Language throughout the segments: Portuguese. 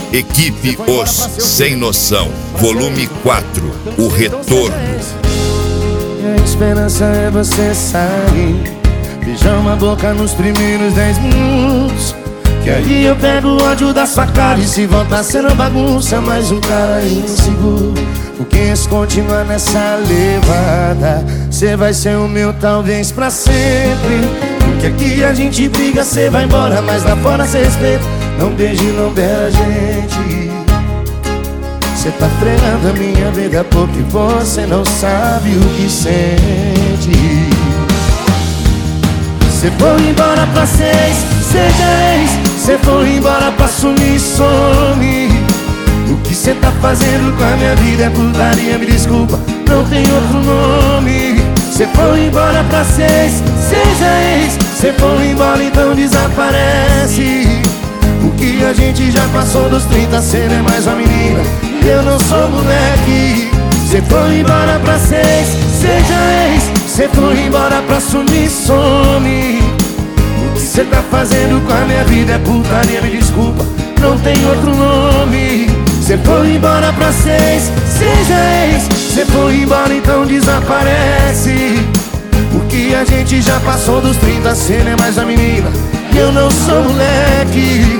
Equipe Os Sem Noção, volume 4, o retorno. A esperança é você sair, beijar uma boca nos primeiros 10 minutos, que aí eu pego o ódio da sua cara. E se voltar sendo bagunça, mais um cara inseguro. Porque se continuar nessa levada, cê vai ser o meu talvez pra sempre. Porque aqui a gente briga, cê vai embora, mas lá fora cê respeita. Não beije, não beija a gente. Cê tá fregando a minha vida porque você não sabe o que sente. Cê foi embora pra seis, seja ex. Cê foi embora pra sumir, some. O que cê tá fazendo com a minha vida é putaria, me desculpa, não tem outro nome. Cê foi embora pra seis, seja ex. Cê foi embora, então desaparece. Porque a gente já passou dos 30, cê não é mais uma menina, eu não sou moleque. Cê foi embora pra seis, seja ex. Cê foi embora pra sumir, some. O que cê tá fazendo com a minha vida é putaria, me desculpa, não tem outro nome. Cê foi embora pra seis, seja ex. Cê foi embora, então desaparece. Porque a gente já passou dos 30, cê não é mais a menina, eu não sou moleque.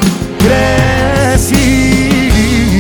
Cresce.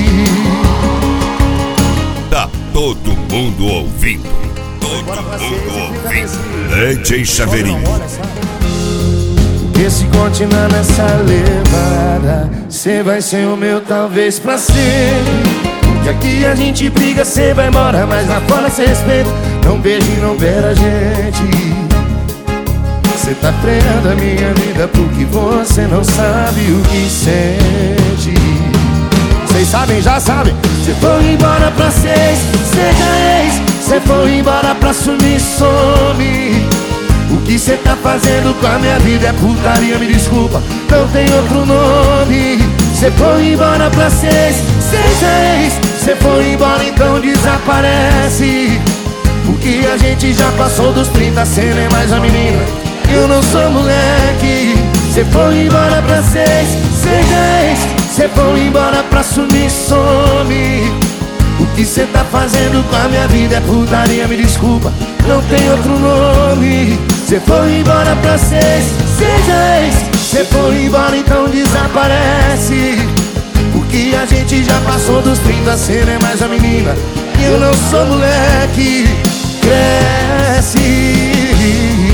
Tá todo mundo ouvindo. Todo mundo ouvindo. DJ Chaveirinho. Porque se continuar nessa levada, cê vai ser o meu talvez pra sempre. Porque aqui a gente briga, cê vai embora, mas lá fora cê respeita. Não beije, não beira a gente. Cê tá freando a minha vida porque você não sabe o que sente. Cês sabem, já sabem. Cê foi embora pra seis, seja ex. Cê foi embora pra sumir, some. O que cê tá fazendo com a minha vida é putaria, me desculpa, não tem outro nome. Cê foi embora pra seis, seja ex. Cê foi embora, então desaparece. Porque a gente já passou dos 30, cê não é mais a menina, eu não sou moleque. Cê foi embora pra seis, seja ex. Cê foi embora pra sumir, some. O que cê tá fazendo com a minha vida é putaria, me desculpa, não tem outro nome. Cê foi embora pra seis, seja ex. Cê foi embora, então desaparece. Porque a gente já passou dos 30, cê não é mais a menina, eu não sou moleque. Cresce.